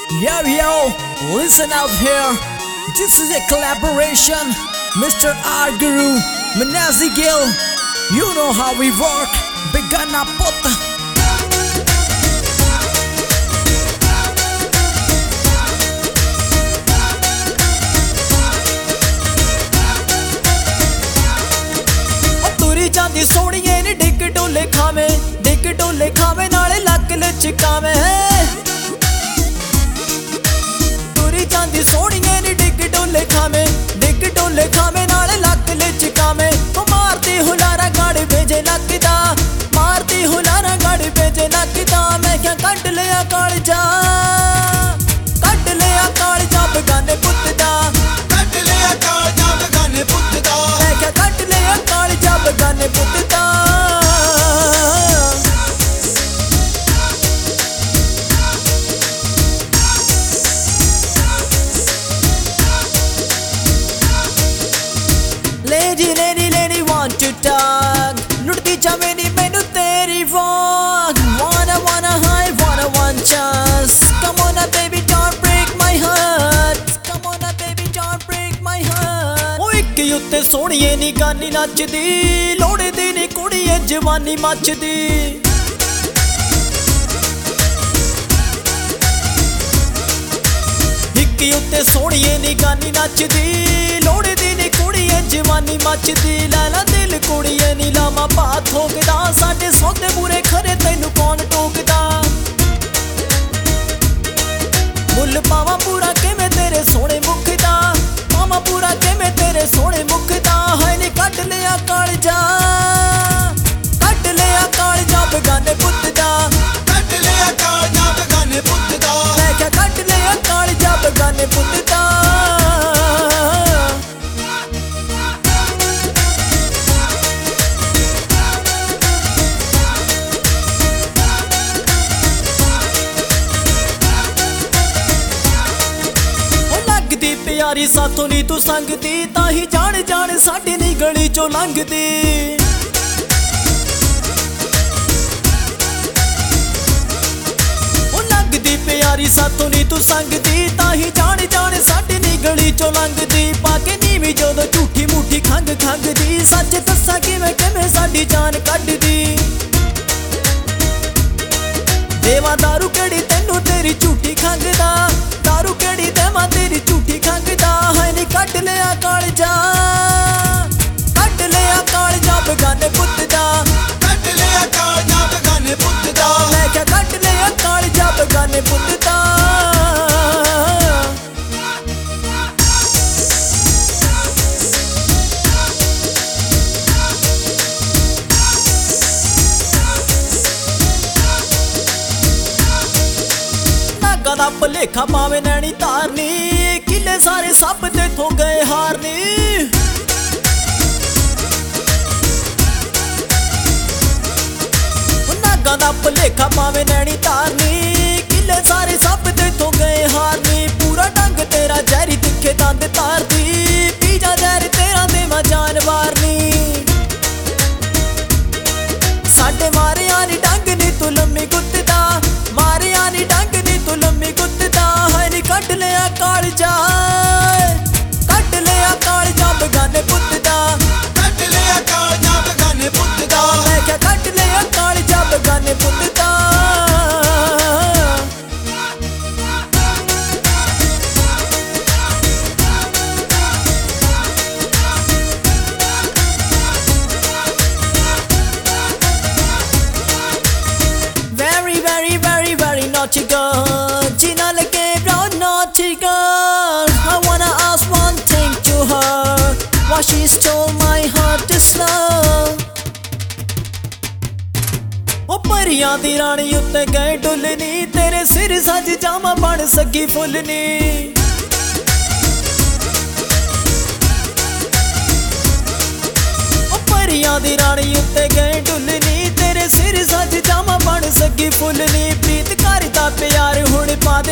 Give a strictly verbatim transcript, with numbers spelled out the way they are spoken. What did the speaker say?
Yo, yo, listen out here. This is a collaboration. Mister R Guru, Manazi Gill. You know how we work. Begana Pota. तुरी जांदी सोहणीए नी डिग डोले खावे, डिग डोले खावे नाले लक लचकावे। तुरी जांदी सोहणीए नी डिग डोले खावे, डिग डोले खावे नाले लक लचकावे। ओ मारती हुलारा गाड़ी भेजे नकदा, मारती हुलारा गाड़ी भेजे नकदा। मैं क्या कट लिया कालजा, कट लिया कालजा बेगाने पुत्त दा, कट लिया कालजा बेगाने पुत्त दा। मैं क्या कट लिया कालजा बेगाने पुत्त दा। Lady, lady, lady, want to talk. लुटती जावे नी मैनू तेरी walk. Wanna, wanna high, wanna one chance. Come on, now, baby, don't break my heart. Come on, now, baby, don't break my heart. ओ इक उत्ते सोहणीए नी गानी नचदी, लोड़े दी नी कुड़ीए जवानी मचदी। इक उत्ते सोहणीए नी गानी नचदी, लोड़े दी नी कुड़ीए जवानी मचदी। लैला दिल कुड़ीए नी लावा पा ठोकदा, साडे सौदे बुरे खरे तैनू कौन टोकदा। मुल पावा पूरा किवें तेरे सोहणे मुख दा, पावा पूरा किवें तेरे सोहणे मुख दा। हाय नी कट लिया कालजा, कट लिया कालजा बेगाने पुत्त दा, कट लिया कालजा बेगाने पुत्त दा। मैं क्या कट लिया कालजा बेगाने पुत्त दा। प्यारी साथों नी तू संगदी, ताही जान जान साडी नी गली चों लंघदी। ओ लगदी प्यारी साथों नी तू संगदी, ताही जान जान साडी नी गली चों लंघदी। पाके नीवी जदों झूठी मूठी खंग खंगदी, सच दस्सां किवें किवें साडी जान कड्डदी। देवा दारू केड़ी तैनू तेरी झूठी खंग दा, दारू केड़ी देवा तेरी झूठी खंग दा। हाय नी कट लिया कालजा, कट लिया कालजा बेगाने पुत्त दा, कट लिया कालजा बेगाने पुत्त दा। मैं क्या कट लिया कालजा बेगाने पुत्त दा। नागा दा भलेखा पावे नैनी तारनी, किले सारे सब तेथों गए हारनी। नागा दा भलेखा पावे नैनी तारनी, किले सारे सब तेथों गए हारनी। पूरा ढंग तेरा जहरी तिखे दंद तारदी, पी जा जहर तेरा देवा जान मारनी। साडे मारिया नी डंग नी तू लम्मी गुत्त दा, मारिया नी डंग नी तू लम्मी गुत्त दा। हाय नी कट लिया कालजा, कट लिया कालजा बेगाने पुत्त दा, कट लिया कालजा बेगाने पुत्त दा। मैं क्या कट लिया कालजा बेगाने पुत्त दा। Very, very, very, very naughty girl, Gina leke brown naughty girl. I wanna ask one thing to her, why she stole my heart this love. ओ परियां दी रानी उत्ते गए डुलनी, तेरे सिर सज जावा बन सगी फुलनी। ओ परियां दी रानी उत्ते गए डुलनी, तेरे सिर सज जावा बन सगी फुलनी। प्रीत करदा प्यार हुण पा